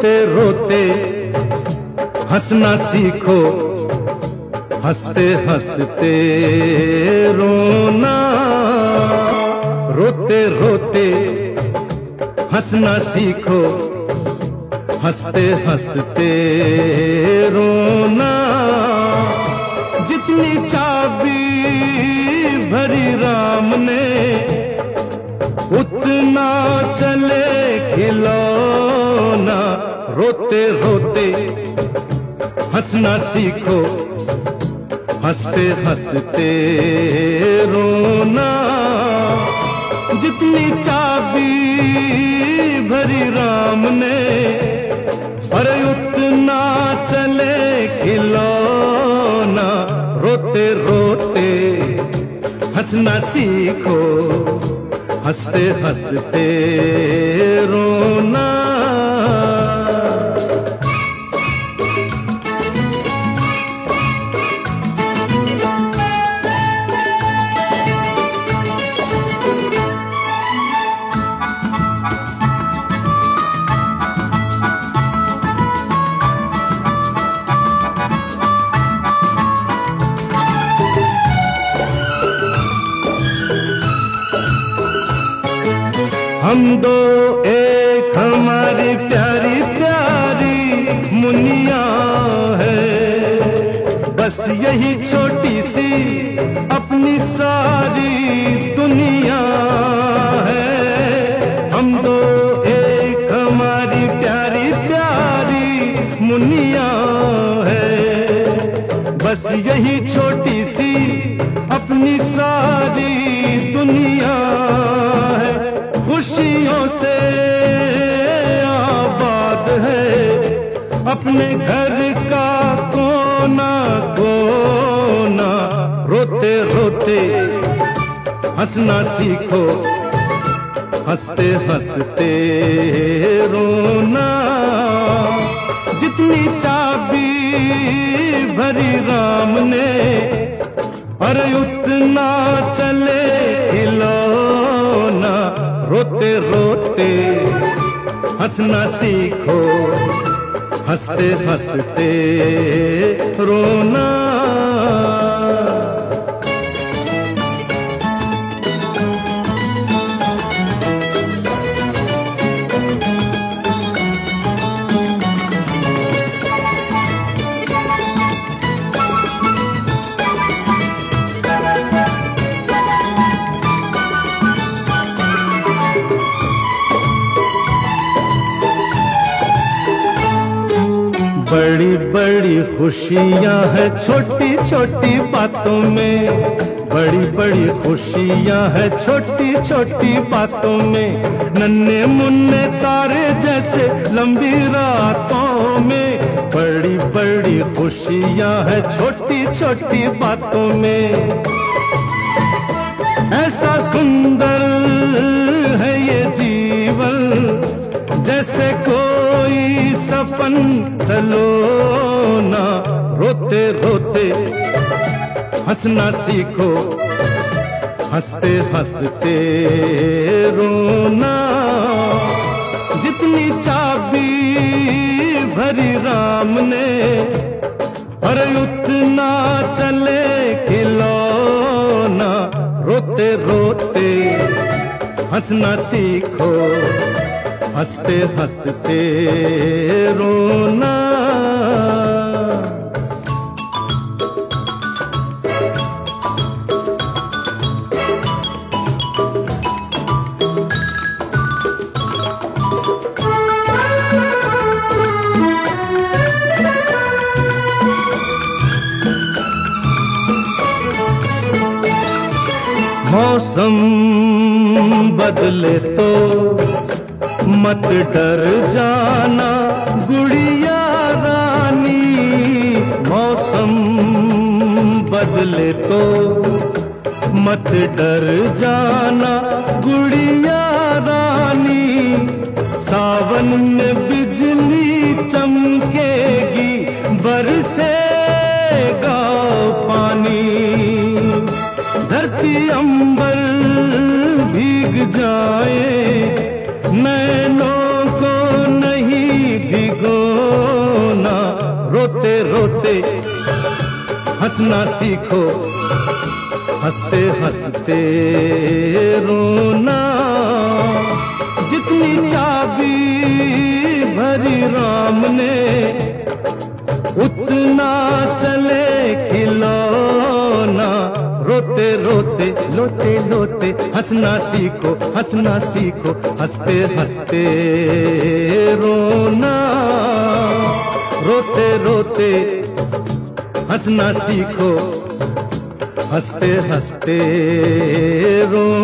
रोते रोते हंसना सीखो, हंसते हंसते रोना। रोते रोते हंसना सीखो, हंसते हंसते रोना। जितनी चाबी भरी राम ने उतना चले खिलौना। रोते रोते हंसना सीखो, हंसते हंसते रोना। जितनी चाबी भरी राम ने अरे उतना चले खिलौना। रोते रोते हंसना सीखो, हंसते हंसते रोना। हम दो एक हमारी प्यारी प्यारी मुनिया है, बस यही छोटी सी अपनी सारी दुनिया है। हम दो एक हमारी प्यारी प्यारी मुनिया है, बस यही छोटी सी अपनी सारी दुनिया है। खुशियों से आबाद है अपने घर का कोना कोना। रोते रोते हंसना सीखो, हंसते हंसते रोना। जितनी चाबी भरी राम ने अरे उतना चले खिलौना। रोते रोते हंसना सीखो, हंसते हंसते रोना। बड़ी बड़ी खुशियां हैं छोटी छोटी बातों में, बड़ी बड़ी खुशियां हैं छोटी छोटी बातों में। नन्हे मुन्ने तारे जैसे लंबी रातों में, बड़ी बड़ी खुशियां हैं छोटी छोटी बातों में। ऐसा सुंदर है ये जीवन जैसे कोई सपन सलोना। रोते रोते हंसना सीखो, हंसते हंसते रोना। जितनी चाबी भरी राम ने अरे उतना चले खिलौना। रोते रोते हंसना सीखो, हंसते हंसते रोना। मौसम बदले तो मत डर जाना गुड़िया रानी। मौसम बदले तो मत डर जाना गुड़िया रानी। सावन में बिजली चमकेगी बरसेगा पानी। धरती अंबर भीग जाए नैनों को नहीं भिगो हंसना सीखो, हंसते हंसते रोना। जितनी चाबी भरी राम ने उतना चले खिलौना। रोते रोते लोते लोते हंसना सीखो, हंसना सीखो, हंसते हंसते रोना। रोते रोते हंसना सीखो, हंसते हंसते रोना।